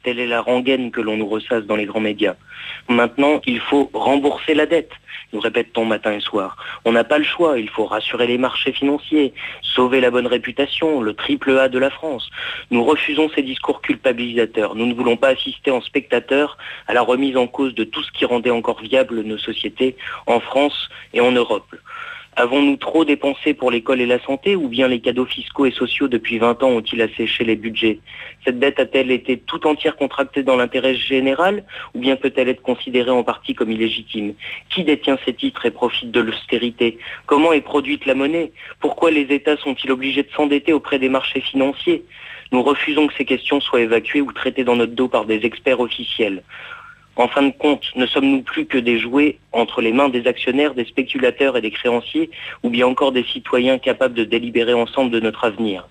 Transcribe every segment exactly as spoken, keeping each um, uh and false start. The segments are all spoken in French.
Telle est la rengaine que l'on nous ressasse dans les grands médias. Maintenant, il faut rembourser la dette, nous répète-t-on matin et soir. On n'a pas le choix, il faut rassurer les marchés financiers, sauver la bonne réputation, le triple A de la France. Nous refusons ces discours culpabilisateurs. Nous ne voulons pas assister en spectateurs à la remise en cause de tout ce qui rendait encore viable nos sociétés en France et en Europe. Avons-nous trop dépensé pour l'école et la santé, ou bien les cadeaux fiscaux et sociaux depuis vingt ans ont-ils asséché les budgets? Cette dette a-t-elle été tout entière contractée dans l'intérêt général, ou bien peut-elle être considérée en partie comme illégitime? Qui détient ces titres et profite de l'austérité? Comment est produite la monnaie? Pourquoi les États sont-ils obligés de s'endetter auprès des marchés financiers? Nous refusons que ces questions soient évacuées ou traitées dans notre dos par des experts officiels. En fin de compte, ne sommes-nous plus que des jouets entre les mains des actionnaires, des spéculateurs et des créanciers, ou bien encore des citoyens capables de délibérer ensemble de notre avenir?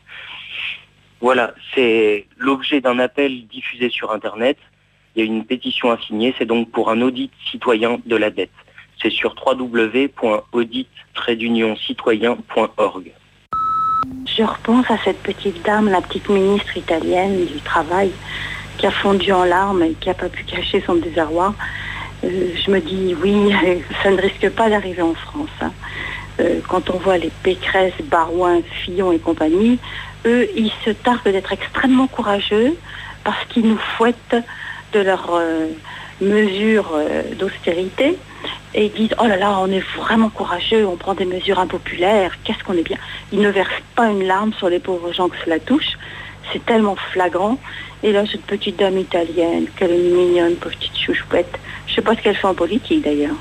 Voilà, c'est l'objet d'un appel diffusé sur Internet. Il y a une pétition à signer, c'est donc pour un audit citoyen de la dette. C'est sur w w w point audit trait d'union citoyen point org. Je repense à cette petite dame, la petite ministre italienne du travail, qui a fondu en larmes et qui n'a pas pu cacher son désarroi. Euh, je me dis, oui, ça ne risque pas d'arriver en France. Hein. Euh, quand on voit les Pécresse, Barouin, Fillon et compagnie, eux, ils se targuent d'être extrêmement courageux parce qu'ils nous fouettent de leurs euh, mesures euh, d'austérité et ils disent, oh là là, on est vraiment courageux, on prend des mesures impopulaires, qu'est-ce qu'on est bien. Ils ne versent pas une larme sur les pauvres gens que cela touche. C'est tellement flagrant. Et là, cette petite dame italienne, qu'elle est mignonne, petite chouchoupette. Je ne sais pas ce qu'elle fait en politique, d'ailleurs.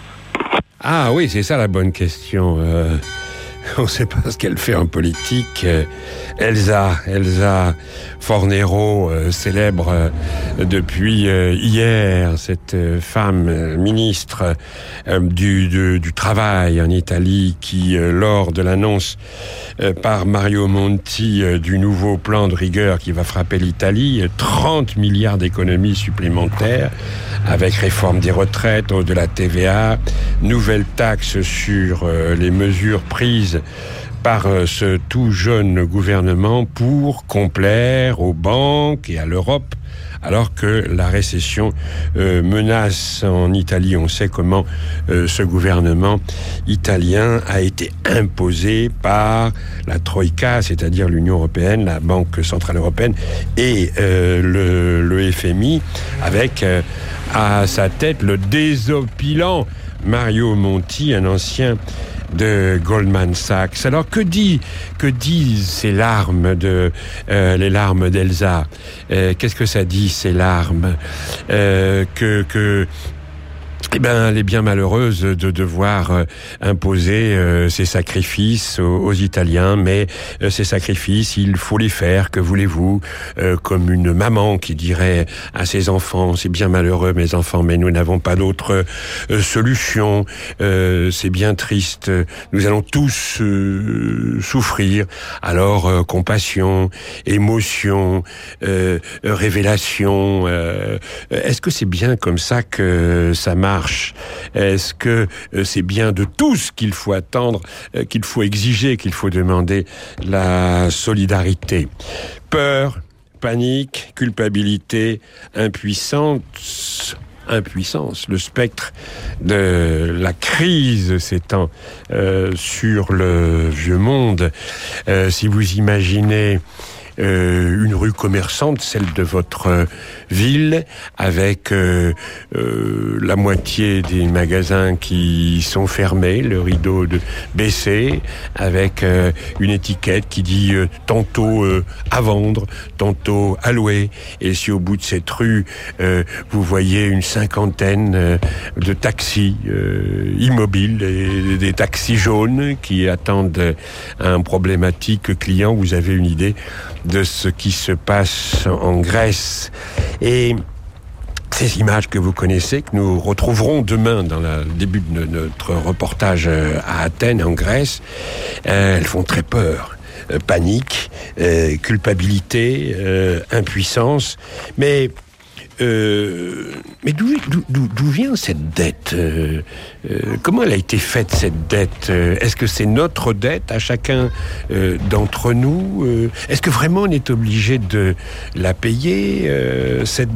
Ah oui, c'est ça la bonne question. Euh, on ne sait pas ce qu'elle fait en politique. Euh, Elsa, Elsa Fornero, euh, célèbre euh, depuis euh, hier, cette euh, femme euh, ministre euh, du, de, du travail en Italie qui, euh, lors de l'annonce euh, par Mario Monti euh, du nouveau plan de rigueur qui va frapper l'Italie, euh, trente milliards d'économies supplémentaires avec réforme des retraites, hausse de la T V A, nouvelles taxes sur euh, les mesures prises par ce tout jeune gouvernement pour complaire aux banques et à l'Europe, alors que la récession euh, menace en Italie. On sait comment euh, ce gouvernement italien a été imposé par la Troïka, c'est-à-dire l'Union européenne, la Banque centrale européenne et euh, le, le F M I, avec euh, à sa tête le désopilant Mario Monti, un ancien de Goldman Sachs. Alors que dit que disent ces larmes de euh, les larmes d'Elsa? euh, Qu'est-ce que ça dit, ces larmes? euh, Que que Eh ben, elle est bien malheureuse de devoir euh, imposer euh, ces sacrifices aux, aux Italiens, mais euh, ces sacrifices, il faut les faire, que voulez-vous, euh, comme une maman qui dirait à ses enfants, c'est bien malheureux mes enfants, mais nous n'avons pas d'autre euh, solution, euh, c'est bien triste, nous allons tous euh, souffrir, alors euh, compassion, émotion, euh, révélation, euh, est-ce que c'est bien comme ça que ça marche? Est-ce que c'est bien de tous qu'il faut attendre, qu'il faut exiger, qu'il faut demander la solidarité? Peur, panique, culpabilité, impuissance, impuissance. Le spectre de la crise s'étend euh, sur le vieux monde. Euh, si vous imaginez Euh, une rue commerçante, celle de votre euh, ville, avec euh, euh, la moitié des magasins qui sont fermés, le rideau de baissé, avec euh, une étiquette qui dit euh, tantôt euh, à vendre, tantôt à louer. Et si au bout de cette rue, euh, vous voyez une cinquantaine euh, de taxis euh, immobiles, et des taxis jaunes qui attendent un problématique client, vous avez une idée de ce qui se passe en Grèce. Et ces images que vous connaissez, que nous retrouverons demain dans le début de notre reportage à Athènes, en Grèce, euh, elles font très peur. Euh, panique, euh, culpabilité, euh, impuissance. Mais Euh, mais d'où, d'où, d'où vient cette dette? euh, euh, Comment elle a été faite, cette dette? Est-ce que c'est notre dette à chacun euh, d'entre nous? euh, Est-ce que vraiment on est obligé de la payer, euh, cette